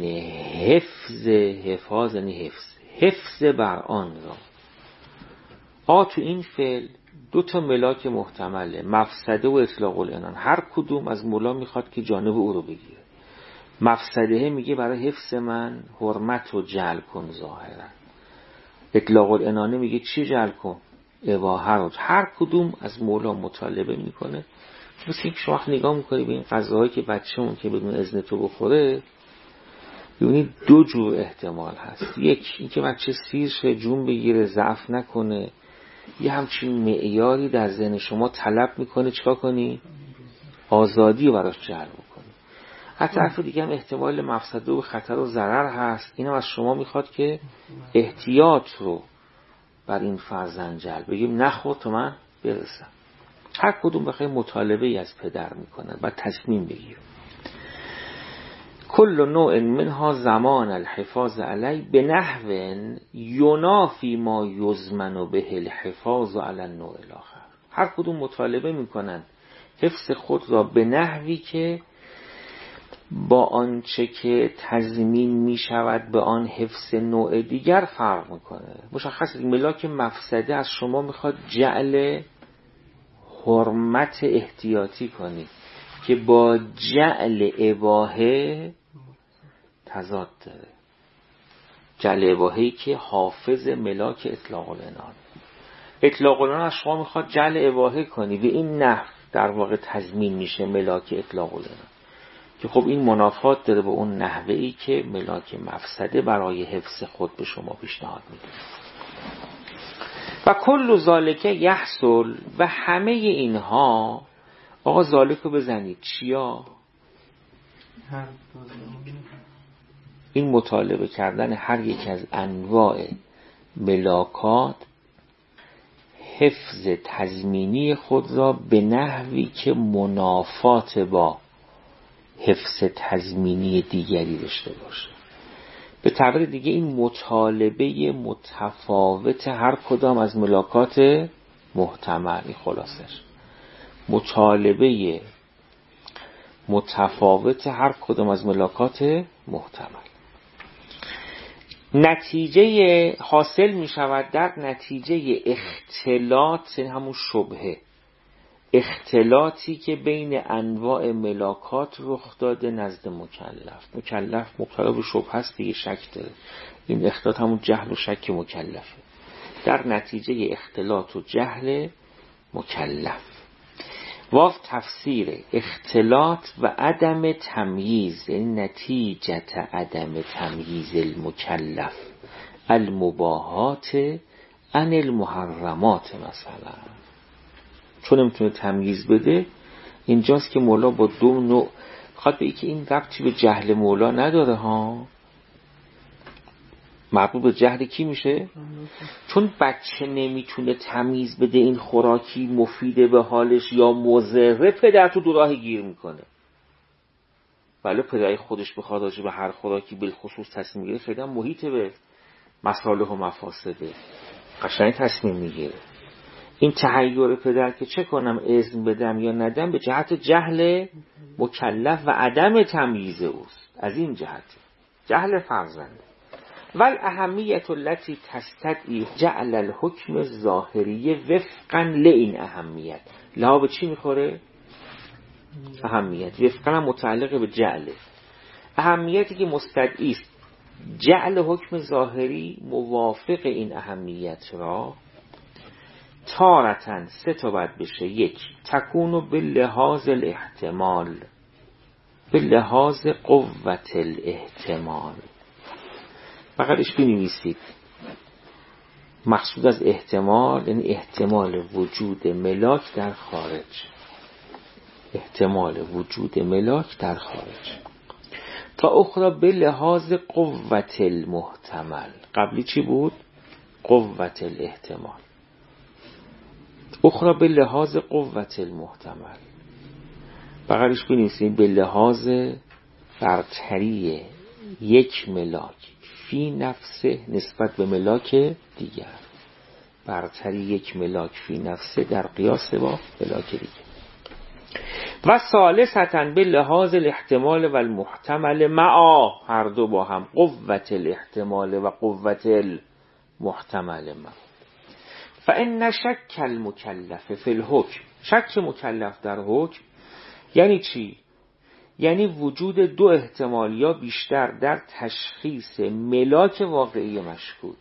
S1: حفاظ یعنی حفظ بر آن را. تو این فعل دو تا ملاک محتمله، مفسده و اطلاق العنان. هر کدوم از مولا میخواد که جانب او رو بگیره. مفسده میگه برای حفظ من حرمت رو جعل کن ظاهرا، اطلاق العنان میگه چی جعل کن؟ اباحه رو. هر کدوم از مولا مطالبه میکنه. مثل اینکه شما نگاه میکنی به این غذاهایی که بچه‌مون که بدون اذن تو بخوره، ببینید دو جور احتمال هست. یک اینکه بچه سیر شه، جون بگیره، ضعف نکنه، یه همچین معیاری در ذهن شما طلب میکنه چیکار کنی؟ آزادی رو براش جلب کنی. از طرف دیگه هم احتمال مفسده و خطر و ضرر هست، این هم از شما میخواد که احتیاط رو بر این فرزند جلب بگیم نخور تا من برسم. هر کدوم بخیر مطالبه ای از پدر میکنن و تصمیم بگیر. کل نوع منها زمان الحفاظ علی به نحو ینافی ما یضمن به الحفاظ علی النوع الاخر. هر کدوم مطالبه میکنن حفظ خود را به نحوی که با آنچه که تضمین میشود به آن حفظ نوع دیگر فرق میکنه. مشخصه ملاک مفسده از شما میخواد جعل حرمت احتیاطی کنی که با جعل اباحه تضاد داره. جعل اباحه‌ای که حافظ ملاک اطلاق العنان. اطلاق العنان از شما میخواد جعل اباحه کنی، به این نحو در واقع تضمین میشه ملاک اطلاق العنان، که خب این منافات داره با اون نحوه‌ای که ملاک مفسده برای حفظ خود به شما پیشنهاد میده. و کل ذالک یحصل، و همه اینها، آقا ذالک رو بزنید چیا؟ این مطالبه کردن هر یک از انواع ملاکات حفظ تضمینی خود را به نحوی که منافات با حفظ تضمینی دیگری داشته باشه. به تعبیر دیگه این مطالبه متفاوت هر کدام از ملاکات محتمل، این خلاصش مطالبه متفاوت هر کدام از ملاکات محتمل. نتیجه حاصل می شود در نتیجه اختلاط، یعنی همون شبهه، اختلاطی که بین انواع ملاکات رخ داده نزد مکلف مبتلا به شبهه است دیگه، شک داره. این اختلاط همون جهل و شک مکلفه. در نتیجه اختلاط و جهل مکلف. واو تفسیر اختلاط و عدم تمییز، یعنی نتیجه عدم تمییز المکلف المباهات عن المحرمات مثلا. چون نمیتونه تمییز بده، اینجاست که مولا با دو نوع خواهد بگه که این ربطی به جهل مولا نداره ها. مربوط به جهل کی میشه؟ چون بچه نمیتونه تمییز بده این خوراکی مفیده به حالش یا مضره، پدر تو دو راه گیر میکنه. ولی پدر خودش بخواد راجع به هر خوراکی بالخصوص تصمیم میگیره، خیلی هم محیط به مصالح و مفاسده قشنگ تصمیم میگیره. این تحیر پدر که چه کنم، اذن بدم یا ندم، به جهت جهل مکلف و عدم تمییز اوست. از این جهت جهل فرزند. ول اهمیت التي تستدعی جعل الحکم ظاهری وفقا لین اهمیت. لها به چی میخوره؟ اهمیت. وفقا متعلق به جعله. اهمیتی که مستدعی است جعل حکم ظاهری موافق این اهمیت را، تارتن سه تا باید بشه. یک، تکونو به لحاظ الاحتمال، به لحاظ قوت الاحتمال. بقیدش بنویسید. مقصود از احتمال یعنی احتمال وجود ملاک در خارج. احتمال وجود ملاک در خارج. تا اخرى به لحاظ قوت المحتمل. قبلی چی بود؟ قوت الاحتمال. اخرى به لحاظ قوت المحتمل. بقیدش بنویسید به لحاظ برتری یک ملاک فی نفسه نسبت به ملاک دیگر. برتری یک ملاک فی نفسه در قیاس با ملاک دیگر. و ثالثاً به لحاظ الاحتمال و المحتمل معا، هر دو با هم، قوت الاحتمال و قوت المحتمل معا. فإن شک المکلف فی الحکم، شک مکلف در حکم یعنی چی؟ یعنی وجود دو احتمال یا بیشتر در تشخیص ملاک واقعی مشکوک.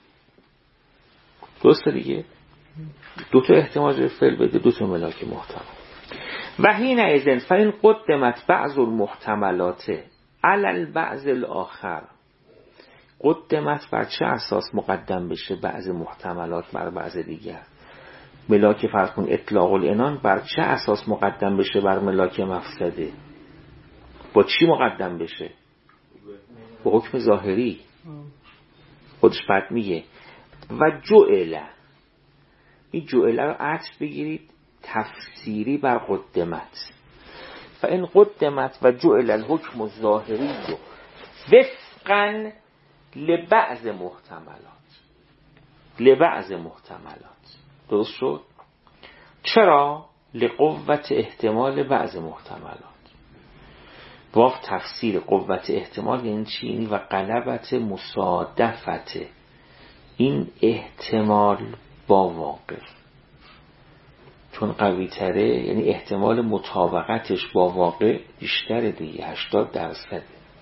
S1: درسته دیگه؟ دو تا احتمال رو فعل بده، دو تا ملاک محتمل. و حین اذن فإن قدمت بعض المحتملات علی البعض الاخر. قدمت بر چه اساس مقدم بشه بعض محتملات بر بعض دیگر؟ ملاک فرض کن اطلاق العنان بر چه اساس مقدم بشه بر ملاک مفسده؟ با چی مقدم بشه؟ با حکم ظاهری. خودش بعد میگه و جعل. این جعل رو عطف بگیرید تفسیری بر قدمت. فإن قدمت و جعل الحکم الظاهری وفقا لبعض محتملات. لبعض محتملات. درست شد؟ چرا؟ لقوت احتمال بعض محتملات. واف تفسیر قوت احتمال یعنی چی؟ و غلبت مصادفت این احتمال با واقع. چون قوی تره یعنی احتمال مطابقتش با واقع بیشتره دیگه، 80%.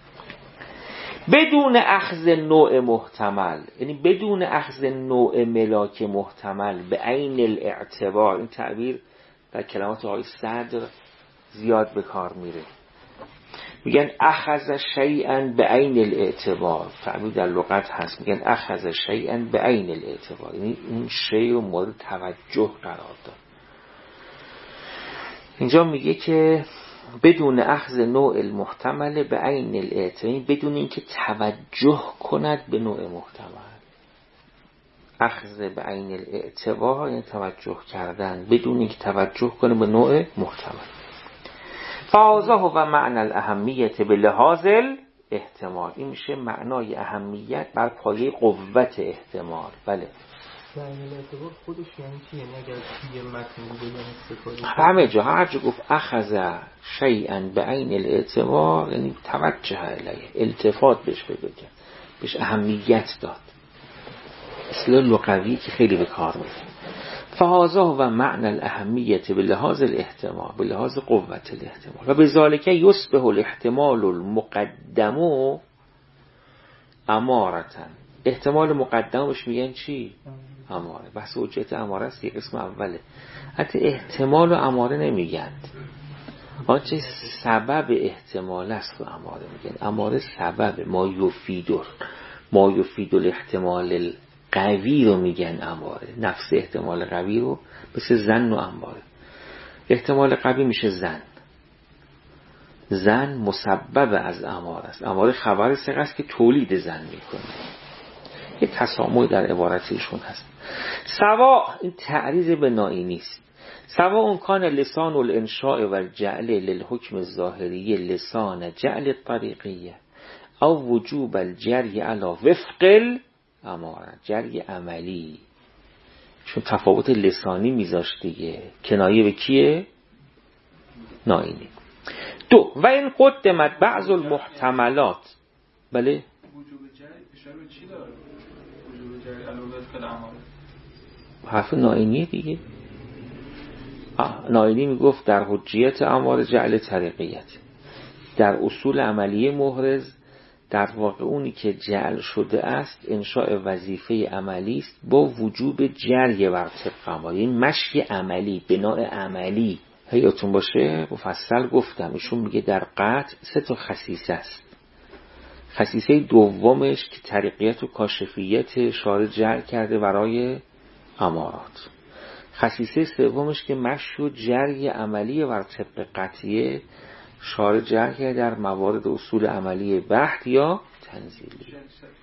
S1: بدون اخذ نوع محتمل، یعنی بدون اخذ نوع ملاک محتمل به عین الاعتبار. این تعبیر در کلمات آقای صدر زیاد به کار میره. میگن اخذ شیئا به عین الاعتبار. تعبیر در لغت هست، میگن اخذ شیئا به عین الاعتبار، یعنی این شیء رو مورد توجه قرار داد. اینجا میگه که بدون اخذ نوع المحتمل به عین الاعتبار، بدون اینکه توجه کند به نوع محتمل. اخذ به عین الاعتبار یعنی توجه کردن، بدون اینکه توجه کنه به نوع محتمل. فهذا هو معنی الاهمیت به لحاظ احتمال. این میشه معنای اهمیت بر پایه قوت احتمال. بله
S2: یعنی اعتبار خودش یعنی چی؟ یعنی اگر یه متن بوده یعنی استفاده
S1: همه جا هر جا گفت اخذ شیئا به عین الاعتبار یعنی توجه الیه، التفات بهش بگه، بهش اهمیت داد. اصلا لغوی که خیلی به کار میره. فهذا هو معنی الاهمیت به لحاظ الاحتمال، به لحاظ قوت الاحتمال. و بذالک یصبح الاحتمال المقدم امارتن. احتمال مقدمش میگن چی؟ اماره. بحث حجت اماره است، یک اسم اوله. حتی احتمال و اماره نمیگن، آنچه سبب احتمال است و اماره میگن. اماره سبب ما یفیدور، ما یفید الاحتمال القوی رو میگن اماره، نفس احتمال قوی رو مثل زن و اماره. احتمال قوی میشه زن مسبب از اماره است، اماره خبر ثقه است که تولید زن میکنه. یه تسامح در عبارتشون هست. سوا، این تعریض به نائینی است، سوا اون کان لسان الانشاء و الجعل للحکم الظاهری لسان جعل الطریقیه او وجوب الجری علی وفق الاماره، جری عملی. چون تفاوت لسانی میذاشت دیگه، کنایه به کیه؟ نائینی. دو، و این قدمت بعض المحتملات. بله
S2: وجوب جری اشاره به چی داره؟ وجوب جری علی وفق الاماره
S1: حرف نائینی دیگه. نائینی میگفت در حجیت اماره جعل طریقیت، در اصول عملیه محرز در واقع اونی که جعل شده است انشاء وظیفه عملی است با وجوب جری بر طبق اماره، این مشی عملی، بناء عملی. یادتون باشه مفصل گفتم ایشون میگه در قطع 3 خصیصه است. خصیصه دومش که طریقیت و کاشفیت شارع جعل کرده برای امارات. خصیصه سومش که مشی و جری عملی بر طبق قطعیه شارع جعل کرده در موارد اصول عملی بحث یا تنزیلی.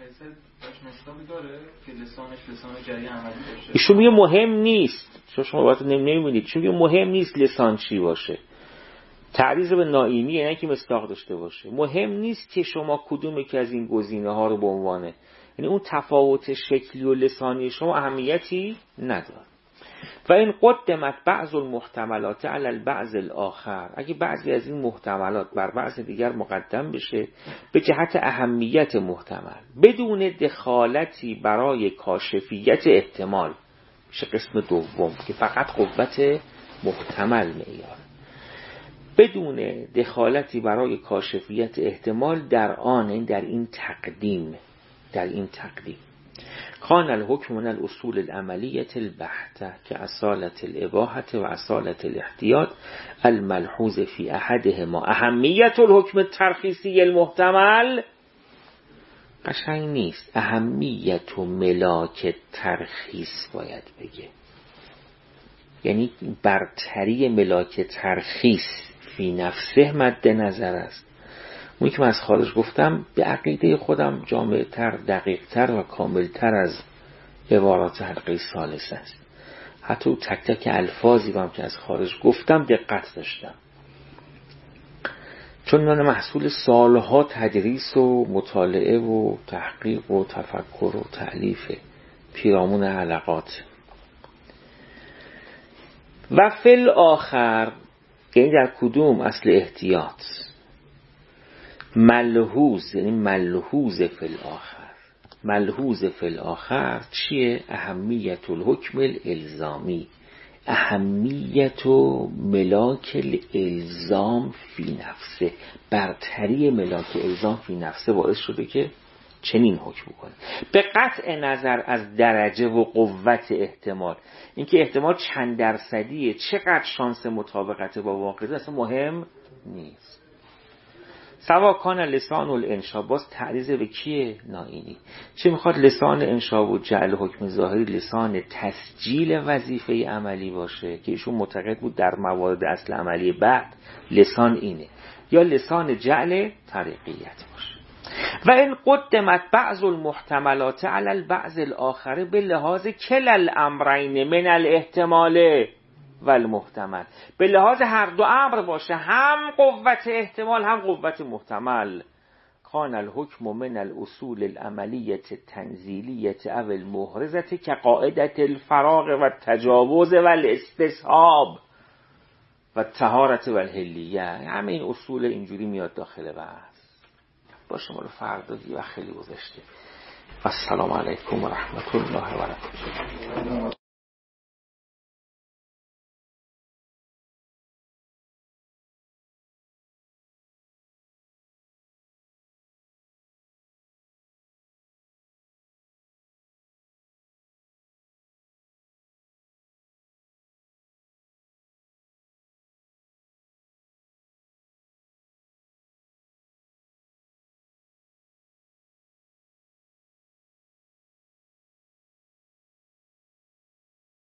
S1: ایشون میگه مهم نیست، چون شما باید نمیبینید، چون میگه مهم نیست لسان چی باشه. تعریض به نائینی یعنی که مصداق داشته باشه. مهم نیست که شما کدوم که از این گزینه ها رو به عنوانه، یعنی اون تفاوت شکلی و لسانی شما اهمیتی نداره. و این قدمت بعض المحتملات علی البعض الاخر، اگه بعضی از این محتملات بر بعض دیگر مقدم بشه به جهت اهمیت محتمل بدون دخالتی برای کاشفیت احتمال، میشه قسم دوم که فقط قوت محتمل معیار، بدون دخالتی برای کاشفیت احتمال در آن، در این تقدیم کان الحکم من الاصول العملیة البحتة كأصالة الإباحة و اصالة الاحتیاط الملحوظ في احدهما اهمیت الحکم الترخیصی المحتمل. قشنگ نیست، اهمیت و ملاک ترخیص باید بگه، یعنی برتری ملاک ترخیص فی نفسه مد نظر است. اونی که من از خارج گفتم به عقیده خودم جامع‌تر، دقیق‌تر و کاملتر از عبارات حلقه ثالث است. حتی تک تک الفاظی هم که از خارج گفتم دقت داشتم، چون من محصول سالها تدریس و مطالعه و تحقیق و تفکر و تألیف پیرامون حلقات. و فل آخر، یعنی در کدوم اصل احتیاط ملحوظ، یعنی ملحوظ فی الآخر. ملحوظ فی الآخر چیه؟ اهمیت الحکم الالزامی، اهمیت و ملاک الالزام فی نفسه، برتری ملاک الزام فی نفسه باعث شده که چنین حکم کنه. به قطع نظر از درجه و قوت احتمال، اینکه احتمال چند درصدیه، چقدر شانس مطابقت با واقع اصلا مهم نیست. سوا کان لسان الانشا، باز تعریض به کیه؟ نائینی. چه میخواد لسان انشا و جعل حکم ظاهری لسان تسجیل وظیفه عملی باشه که ایشون معتقد بود در موارد اصل عملی بعد لسان اینه، یا لسان جعل طریقیت باشه. و این قدمت بعض المحتملات علی البعض الاخر به لحاظ کل الامرین من الاحتمال و المحتمل، به لحاظ هر دو امر باشه، هم قوت احتمال هم قوت محتمل. کان الحکم من الاصول العملیه تنزیلیه او المحرزه که قاعدت الفراغ و تجاوز و الاستصحاب و طهارت و الحلیه. همه این اصول اینجوری میاد داخل بحث. باشه ما رو فردا و خیلی گذشته. السلام علیکم و رحمت الله و برکاته.